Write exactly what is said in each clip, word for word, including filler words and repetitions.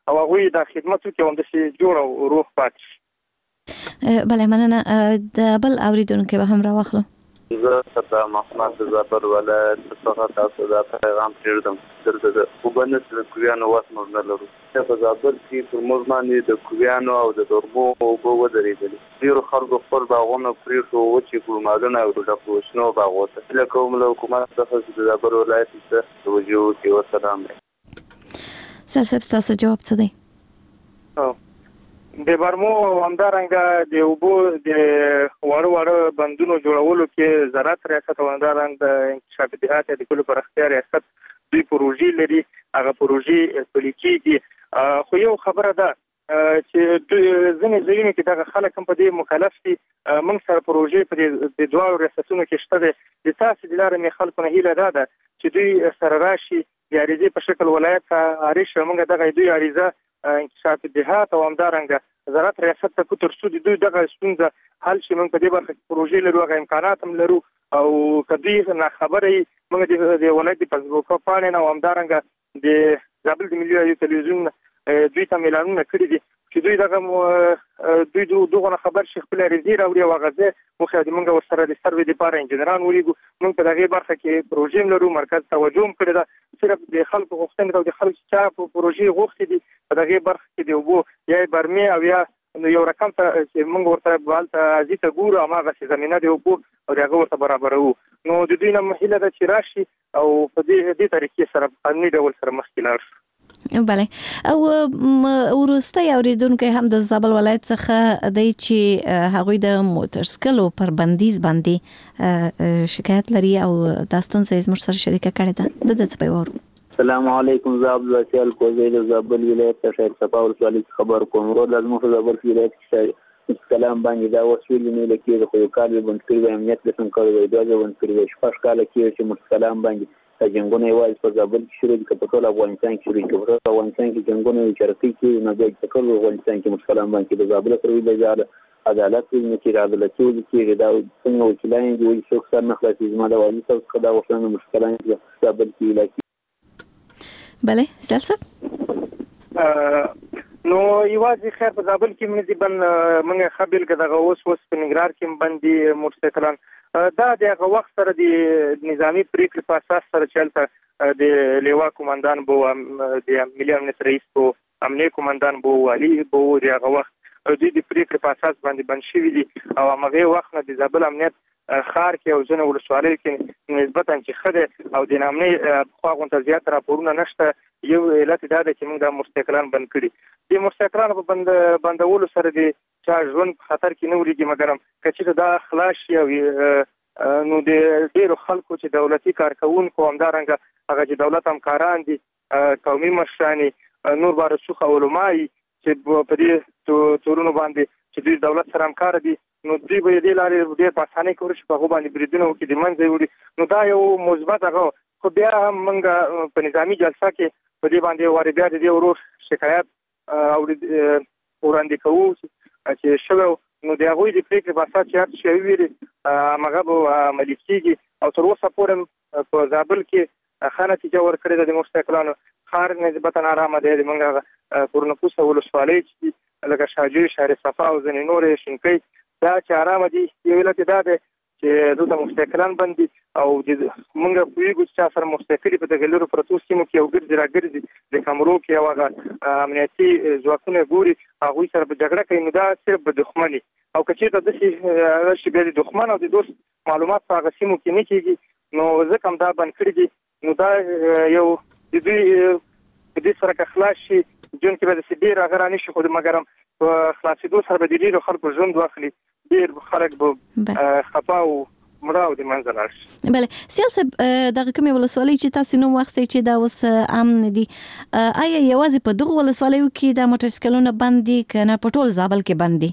او هغوی د خدمت وکړي او همداسې جوړ او روغ پاتې شي. بله مننه. د بل اوریدونکي به هم راواخلو. زه صدام محمد د زابل ولایت څخه تاسو ته پیغام پرېږدم. دلته د اوبه نشته، د کویانو وس موږ نه لرو. په زابل کې پر موږ باندې د کویانو او د دربو اوبه ودرېدلې. ډېرو خلکو خپل باغونه پرېښو، وچې کړو، مالونه یې ډک کړو شنو باغو ته. هیله کوم له حکومت څخه چې د زابل ولایت ته توجه وکړي. وسلام. سیال صاحب ستاسو جواب څه دی؟ د برمو همدارنګه د اوبو د وړو وړو بندونو جوړولو کې زراعت ریاست او همدارنګه د انکشاف دیهات د کلو پراختیا ریاست دوی پروژې لري. هغه پروژې پلي کېږي. خو یو خبره ده چې ځینې ځایونو کې دغه خلک هم په دې مکلف دي. موږ سره پروژې په د دواړو ریاستونو کې شته دي. د تاسې د لارې مې خلکو نه هیله ده چې دوی سره راشي د عریضې په شکل ولایت ته عریض شي. موږ دغه دوی عریضه انکشاف دیهات او همدارنګه زراعت ریاست ته کو تر څو د دوی دغه ستونزه حل شي. موږ په دې برخه کې پروژې لرو، هغه امکانات هم لرو او کدی نه خبره موږ د ولایت په فیسبوک باندې او همدارنګه د زابل د ملي رادیو تلویزیون دوی ته اعلانونه کړی دي چې دوی دغه دوی دغه خبر شي خپل ریزي راوړي او غزه مو خو د موږ ورسره د سروې لپاره انجنیران ولېګو. موږ په دغه برخه کې پروژې لرو، مرکز توجه هم کړی ده. صرف د خلکو غوښتنې او د خلکو چې په پروژې غوښتي دي په دغه برخه کې د وبو یا برمي او یا یو رقم ته چې موږ ورته بالته ازیته ګورو او هغه زمينه دی وبو او هغه ورته برابرو. نو د دوی نه مهله ده چې راشي او په دې دې طریقې سره په نړۍ ډول سره مخکې لاړ شي. بله. او ورسته اوریدونکو هم د زابل ولایت څخه د چې هغوی د موټر سکلو پر بندیز باندې شکایت لري او داستون زې زموږ سره شریکه کړې ده. د دې څه پیوړو. السلام علیکم. زاب زاسیال کوزی د زابل ولایت ته شهر صفا ولسوالۍ خبر کوم. ورو لازم خو زابل ولایت کې سلام باندې دا وسیل نه لکه خو کال بند کړی امنیت لسم کړی دی دا بند کړی شپږ کال کې چې مسلمان باندې جنگونه یوازې په زابل کې شروع دي، په ټول افغانستان کې شروع دي. په افغانستان کې جنگونه چرته کې نه دی، په ټول افغانستان کې مسلمان باندې د زابل سره ویل عدالت نه کې عدالت کې دا څنګه وکیلان دي چې څوک سره نه خلاصي زما د والي صاحب خدا وښنه مشکلان کې زابل کې لکه. بله سلسله نو یوازې خیر په زابل کې مې بل موږ خبل کده اوس اوس په نګرار کې باندې موټرسایکلان دا دغه وخت سره د نظامی پریکړې په اساس سره چلته د لیوا کمانډان بو د ملي امنیت رئیس بو امنیه کمانډان بو والی بو دغه وخت د دې پریکړې په اساس باندې بن شوی دي او هغه وخت نه د زابل امنیت خار کې او ځنه ولسوالۍ کې نسبتاً چې خده او د نامنې خو غونډه زیات راپورونه نشته. یو علت دا ده چې موږ د موټرسایکلان بند کړي. د موټرسایکلان په بند بندولو سره د چا ژوند په خطر کې نه وريږي، مګر کچې دا خلاص او نو د ډیرو خلکو چې دولتي کارکونکو همدارنګه هغه چې دولت همکاران دي قومي مشران نور بارسوخ علماء چې په دې تورونو باندې چې د دولت سره همکار دي نو دوی به دې لارې ډېر په اسانۍ کور شي په غو باندې بریدونه وکړي د منځ وړي. نو دا یو مثبت هغه خو بیا هم موږ په نظامی جلسه کې په دې باندې واري بیا د ورور شکایت او وړاندې کوو چې شلو نو د هغوی د پریکړې په اساس چې هر شی ویري هغه به عملي کېږي او تر اوسه پورې په زابل کې ښه نتیجه ورکړې ده. د موټرسایکلانو ښار نسبتاً ارامه دی. موږ پورنپوسه ولسوالۍ چې لکه شاجوی شهر صفا او ځینې نورې شینکۍ دا چې ارامه دي. یو علت دا دی چې دلته موټرسایکلان بند دي او موږ پوهېږو چې چا سره موټرسایکلې په دغه لرو پرتو سیمو کې یو ګرځي راګرځي د کمرو کې یو هغه امنیتي ځواکونه ګوري هغوی سره په جګړه کوي. نو دا صرف به دښمني او که چېرته داسې راشي بیا د دښمن او د دوست معلومات په هغه سیمو کې نه کېږي نو ځکه هم دا بند کړي دي. نو دا یو د دوی په دې سره که خلاص شي جون کې به داسې ډېر هغه رانشي خو مګر هم په خلاصېدو سره به د ډېرو خلکو ژوند واخلي. ډېر خلک به خفا او مړه او د منځه لاړ شي. بله سیال صاحب دغه کومې ولسوالۍ چې تاسې نوم واخیستی چې دا اوس امن دي آیا یوازې په دغو ولسوالیو کې د موټرسایکلونه بند دي که نه په ټول زابل کې بند دي؟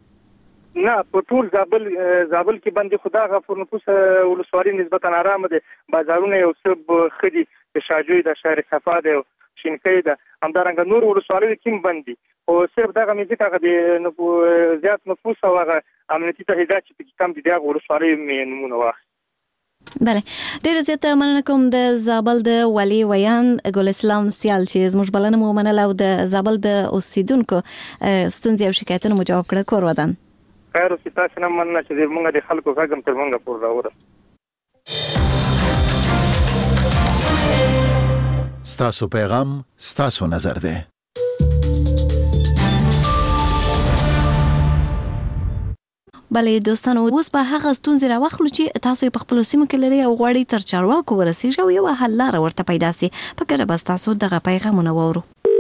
نه په ټول زابل زابل کې بند دي خو دغه پورنپوسه ولسوالۍ نسبتاً ارامه دي. بازارونه یو څه ښه دي د شاجوی د شهر صفا دی شینکۍ ده همدارنګه نور ولسوالیو کې بند دي خو صرف دغه مې ځکه د زیات نفوس او هغه امنیتي تهدیدات چې پکې کم دي دغه ولسوالیو مې نومونه واخلي. بله ډیره زیاته مننه کوم د زابل د والي ویان ګل اسلام سیال چې زموږ بلنه مو منله او د زابل د اوسیدونکو ستونزې او شکایتونه مو جواب کړه. کور ودان خیر اوسې. تاسو نه مننه چې موږ د خلکو غږ تر موږ پورې راوړل. ستاسو پیغام ستاسو نظر ده. بله دوستانو اوس به هغه ستونزې راوخلو چې تاسو په خپل سیمه کې لري او غواړئ تر چارواکو ورسیږئ او یو حل لاره ورته پیدا سي. فکر به تاسو دغه پیغامونه واورو.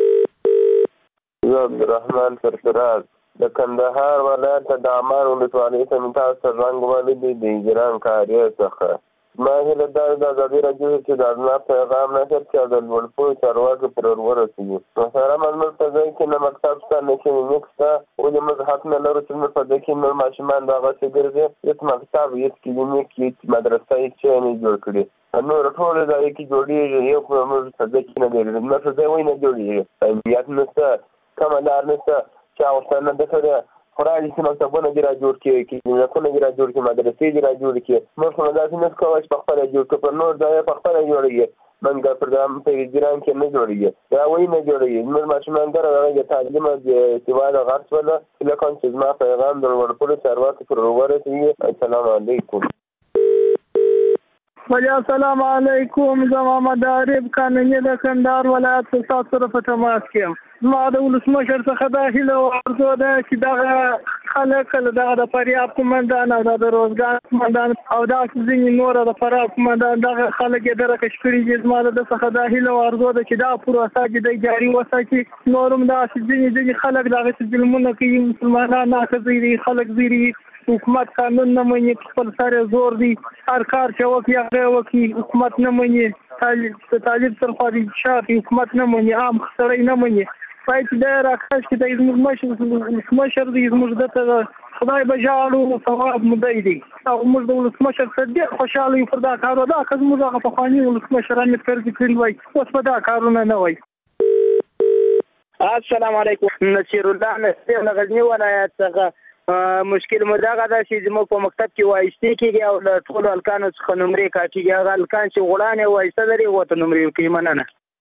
زه عبدالرحمن سرفراز د کندهار ولایت د عمان ولسوالۍ څخه تاسو ته زنګ وهلی دی د اجرام کاریه څخه. ما هیله دا ده د ازادي راډیو چې د زما پیغام نشر چې د لوړپوړو چارواکو پورې ورسېږي. محترم زموږ په ځای کې نه مکتب شته نه کلینیک شته، ولې موږ حق نه لرو چې موږ په ځای کې نور ماشومان دغسې ګرځي. هېڅ مکتب هېڅ کلینیک هېڅ مدرسه هېڅ شی نه جوړ کړي. نور ټول ځای کې جوړېږي، یو په موږ په ځای کې نه جوړېږي. زما په ځای وایي نه جوړېږي. امنیت نشته، کومه لار نشته، چا ورته نه ده کړې. خورالي چې مکتبونه دې را جوړ کړي، کلینیکونه دې را جوړ کړي، مدرسې دې را جوړ کړي. موږ خو داسې نه شو کولی چې په خپله جوړ کړو، پر نور ځای په خپله جوړېږي. موږ پر په ایران کې نه جوړېږي، دا وایي نه جوړېږي. زموږ ماشومان دغه هغه د تعلیم او د سواد غرض شوله. هیله کوم چې زما پیغام د لوړپوړو چارواکو پورې ورسېږي. السلام علیکم. السلام علیکم. زه محمد عارف قانوني د کندهار ولایت څخه سره په تماس کې یم. ما د ولسمشر څخه دا هیله او ارزو ده چې دغه خلک دغه د فریاب قومندان او د روزګار قومندان او داسې ځینې نور د فریاب قومندان دغه خلک یې درکش کړي دي. زما د څخه دا هیله او ارزو ده چې دا پروسه چې دی جاري وساتي. نور هم داسې ځینې ځینې خلک دغسې ظلمونه کوي، مسلمانان ناښځي دي، خلک زیري، حکومت قانون نه مني، خپل سر زور دی، هر کار چې وکړي هغه وکړي، حکومت نه مني. طالب سرخوا د شاف حکومت نه مني، عام سړی نه مني. باید چې دا راکاش کې د زموږ ولسمشر دی، زموږ ده ته خدای به ژاړو ثواب مو دی دی او موږ د ولسمشر سره ډېر خوشحاله یو پر دا کار. دا که زموږ هغه پخواني ولسمشران یې فرض کړي وای، اوس به دا کارونه نه وای. السلام علیکم. نصیر الله نصیر له غزني ولایت څخه. مشکل مو دغه ده چې زموږ په مکتب کې وایستې کېږي او له ټولو هلکانو څخه نمرې کاټېږي. هغه هلکان چې غړانې وایسته لري ورته نمرې ورکوي. مننه.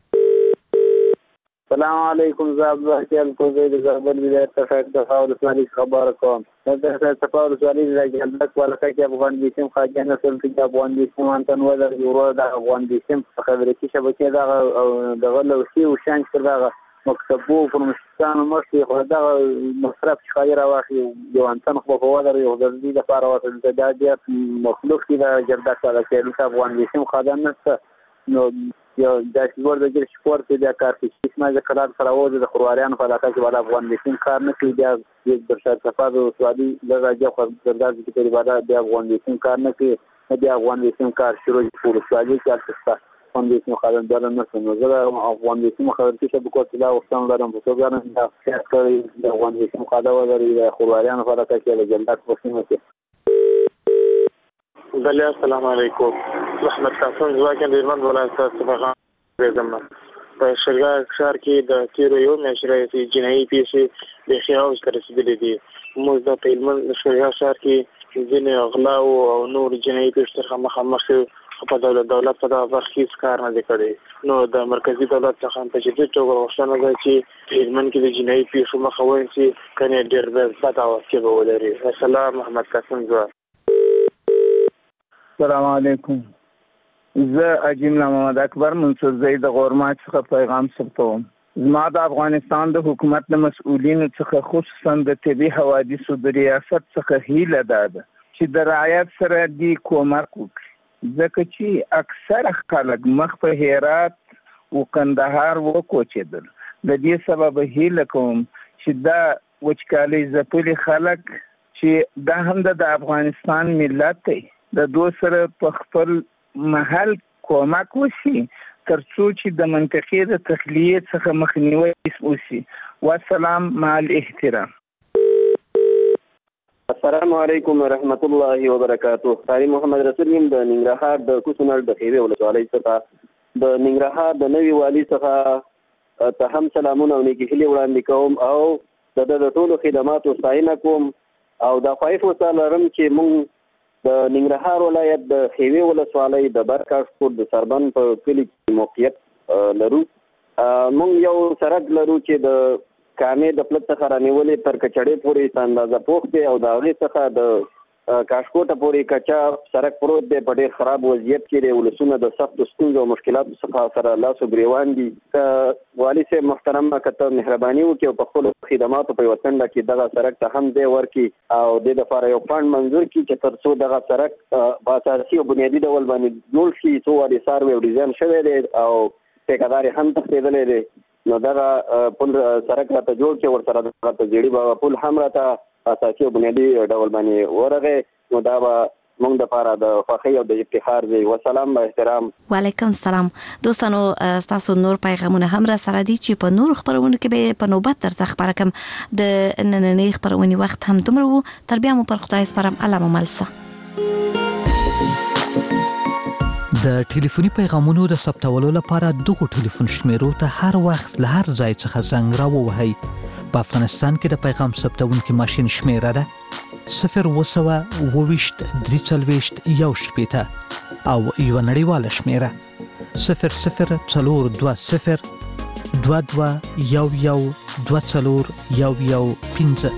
السلام علیکم. زه عبدالله کوزی د زابل ولایت څخه د ولسوالۍ خبره کوم. د صفا ولسوالۍ د جلدک ولکه کې افغان دیسم خاجه نسل کې افغان دیسم انتن ولر یورو د افغان دیسم خبرې شبکې دغه دغه لوسی او شانچ پر دغه مکتبو پرمستان مرسي خو دغه مصرف خیر واخی یو انتن خو په ولر یو د دې لپاره وته د دې مخلوق کې د جلدک ولکه د افغان دیسم خاجه نسل نو یو داسې ور د ګر سپورت د کار کې اسمه د قرار سره وځي د خرواريان په علاقه کې ولا افغان دیسم کار نه کوي. بیا د برشاد صفا د سوادي لږه خو درداز کې په ودا د افغان دیسم کار نه کوي. د افغان دیسم کار شروع په سوادي کې تاسو افغان دیسم خلک دغه نه سمو زه افغان دیسم خلک چې په کوټه لا وختم لرم په توګه نه دا کوي د افغان دیسم خاله ولري د خرواريان په علاقه کې د جلدات په سیمه کې. بله السلام علیکم. محمد قاسم ځواکن د هلمند ولایت څخه راځم. په شرګا ښار کې د تیرو یو میاشت راهیسې جنایي پیښې بیخي اوج ته رسېدلې دي. موږ د هلمند شرګا ښار کې ځینې غلاو او نور جنایي پیښو سره مخامخ یو. په دولت دولت په دغه برخه هېڅ کار نه دی کړی. نو د مرکزي دولت څخه په جدي توګه غوښتنه ده چې په هلمند کې د جنایي پیښو مخه ونیسي، کنې ډېر بد عواقب به ولري. السلام. محمد قاسم ځواک. السلام علیکم. زه اجیم محمد اکبر منصور زید غورمات څخه پیغام ثبتوم. زما د افغانستان د حکومت د مسؤلینو څخه خصوصا د طبي حوادثو د ریاست څخه هیله ده چې د رعایت سره دی کومک وکړي، ځکه چې اکثره خلک مخ په هرات او کندهار وکوچېدل. د دې سبب هیله کوم چې دا وچکالي ځپلي خلک چې دا هم د افغانستان ملت دی د دوه سره په خپل محل کومک وشي ترڅو چې د منطقې د تخلیې څخه مخنیوی وشي. والسلام مع الاحترام. السلام علیکم ورحمت الله وبرکاته. قاری محمد رسول یم د ننګرهار د کوڅنړ د خیوه ولسوالۍ څخه. د ننګرهار د نوي والي څخه ته هم سلامونه او نیکې هیلې وړاندې کوم او د د ټولو خدماتو ستاینه کوم او د خواهش وسه لرم چې مونږ د ننګرهار ولایت د خیوې ولسوالۍ د برکاشکور د سربن په کلي کې موقعیت لرو. موږ یو سړک لرو چې د کامې د پلت څخه رانیولې تر کچړې پورې اندازه پوخ دی او د هغې څخه د کاشکوټه پورې کچا سړک پروت دی په ډېر خراب وضعیت کې دی. ولسونه د سختو ستونزو او مشکلاتو څخه سره لاس و ګریوان دي. والي صاحب محترم که ته مهرباني وکړې او په خپلو خدماتو په یوه ټنډه کې دغه سړک ته هم ځای ورکړي او دې دپاره یو فنډ منظور کړي چې تر څو دغه سړک په اساسي او بنیادي ډول باندې جوړ شي. څو وارې سروې او ډیزاین شوی دی او ټیکهدار یې هم تښتېدلی دی. نو دغه پل سړک راته جوړ کړي، ورسره راته زیړي بابا پل هم راته اساسي او بنیادي ډول باندې ورغی. نو دا به موږ دپاره د خوښۍ او د افتخار دی. وسلام با احترام. وعلیکم السلام. دوستانو ستاسو نور پیغامونه هم را سره دي چې په نور خبرونو کې به په نوبت درته خبره کوم. د نننۍ خبرونې وخت هم دومره وو. تر بیا مو پر خدای سپارم. الله مو ملسه. د ټلیفوني پیغامونو د ثبتولو لپاره دغه ټلیفون شمیرو ته هر وخت له هر ځای څخه زنګ راووهئ. په افغانستان کې د پیغام ثبتونکي ماشین شمیره ده صفر وسوه اوويشت درې څلوېښت یو شپېته او یوه نړیواله شمیره صفر صفر څلور دوه صفر دوه دوه یو یو دوه څلور یو یو پنځه.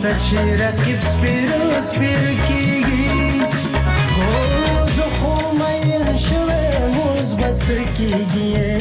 ماته چې رقیب سپیرو سپیرو کېږي خو زه خو مین شوی اوس به څه کېږي